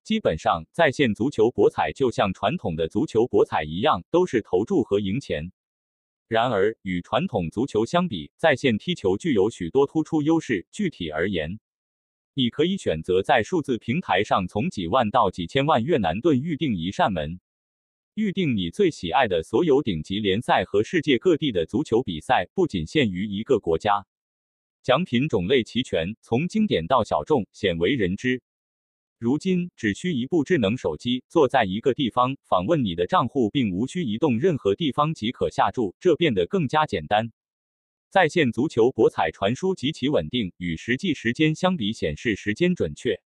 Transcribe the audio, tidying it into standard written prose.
基本上，在线足球博彩就像传统的足球博彩一样，都是投注和赢钱。然而，与传统足球相比，在线踢球具有许多突出优势。具体而言，你可以选择在数字平台上从几万到几千万越南盾预定一扇门，预定你最喜爱的所有顶级联赛和世界各地的足球比赛，不仅限于一个国家。奖品种类齐全，从经典到小众，鲜为人知。如今只需一部智能手机，坐在一个地方访问你的账户，并无需移动任何地方即可下注，这变得更加简单。在线足球博彩传输极其稳定，与实际时间相比显示时间准确。